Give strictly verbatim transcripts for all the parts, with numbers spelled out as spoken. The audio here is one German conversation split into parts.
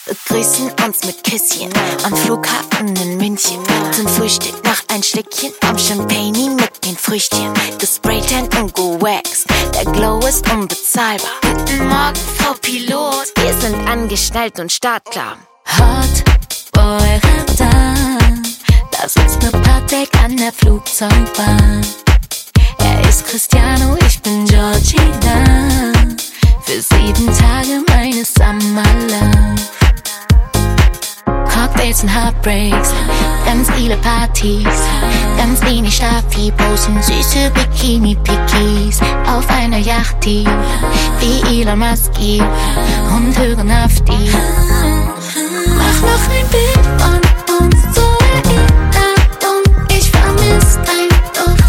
grüßen uns mit Küsschen am Flughafen in München. Zum Frühstück noch ein Schlückchen am Champagne mit den Früchtchen. Gespraytan und gewaxt, der Glow ist unbezahlbar. Guten Morgen, Frau Pilot, wir sind angeschnallt und startklar. Hot Boy Ramdan, da sitzt ne Patek an der Flugzeugbahn. Er ist Cristiano, ich bin Georgina. Für sieben Tage meine Summer Love. Cocktails und Heartbreaks, ganz viele Partys, ganz wenig Staffi, posen süße Bikini-Pickies auf einer Yacht, die wie Elon Musk und hören auf die. Mach noch ein Bild von uns zur Erinnerung, ich vermiss dein Duft.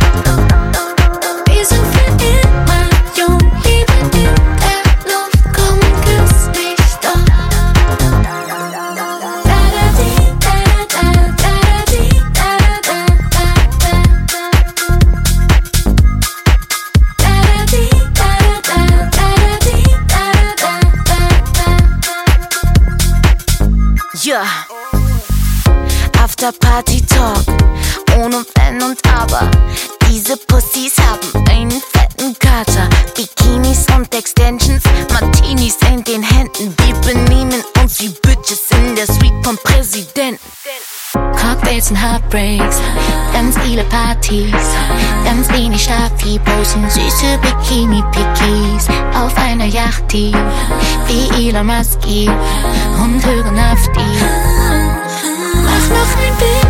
Wir sind für immer jung, Liebe in der Luft, komm und küss mich doch. Ja, After Party Talk, ohne Wenn und Aber. Diese Pussys haben einen fetten Kater. Bikinis und Extensions, Martinis in den Händen. Wir benehmen uns wie Bitches in der Suite vom Präsidenten. Cocktails und Heartbreaks, ganz viele Partys, ganz wenig Staffi, posen süße Bikini-Pickies auf einer Yacht, die wie Elon Musk und hören auf die. Mach noch ein Bild